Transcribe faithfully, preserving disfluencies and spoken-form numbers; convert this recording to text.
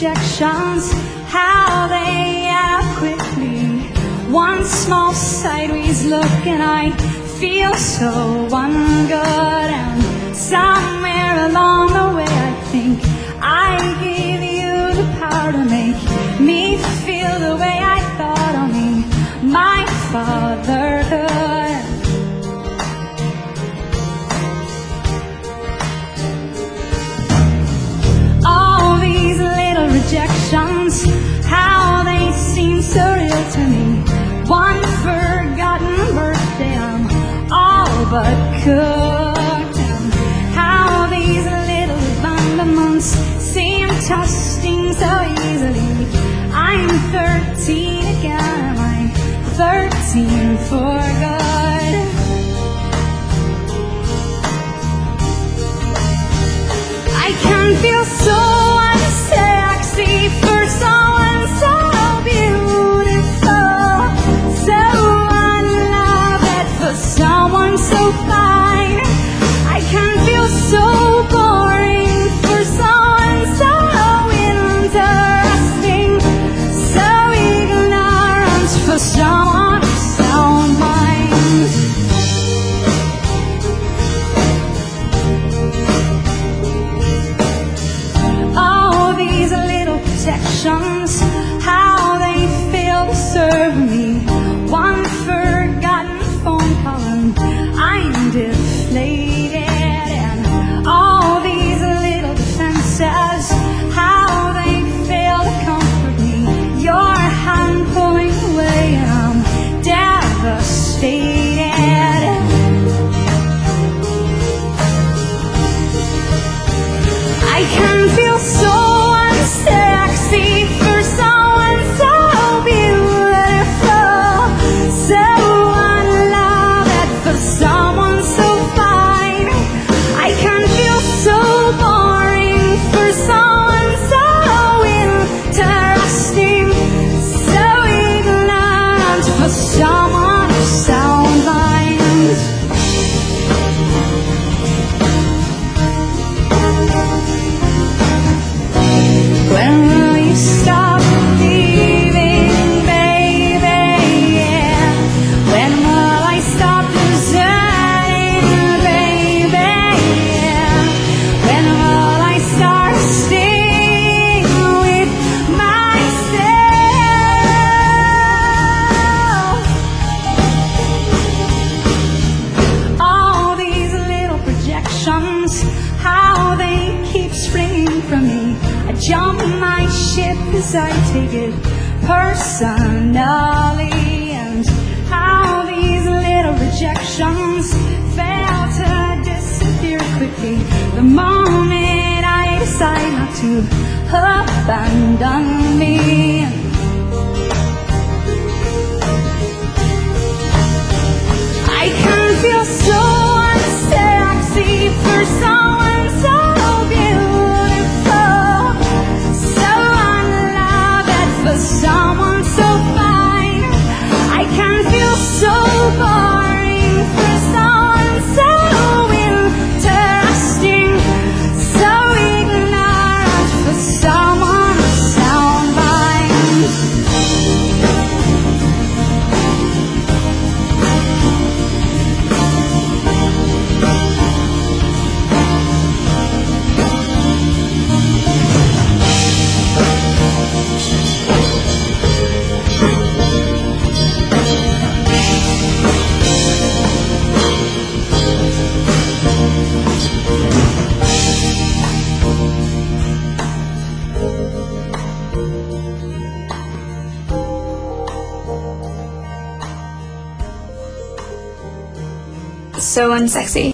rejections, how they add up quickly. One small sideways look and I feel so ungood. And somewhere along the way I think I gave you the power to make me feel the way I thought only my father could. All these little rejections, how they seem so real to me. One forgotten birthday, I'm all but cooked. And how these little abandonments seem to sting so easily. I'm thirteen again, I'm thirteen for good. I can feel so unsexy for someone so beautiful, so unloved for someone so fine. I can feel so boring for someone so interesting, so ignorant for someone of sound mind. All these little protections, how they fail to serve me. One forgotten phone call and I'm deflated. And all these little defenses, how they fail to comfort me. Your hand pulling away and I'm devastated. I can feel so unsexy for someone so beautiful, so unloved for someone so fine. I can feel so boring for someone so interesting, so ignorant for someone of sound mind. When will you stop leaving, baby? Yeah. When will I stop deserting, baby? Yeah. When will I start staying with myself? All these little projections, how they keep springing from me. I jump my ship as I take it personally. And how these little rejections fail to disappear quickly the moment I decide not to abandon me. I can feel so unsexy for someone so beautiful, so unloved for someone so fine. I can feel so boring for someone so interesting, so ignorant for someone of sound mind. So unsexy.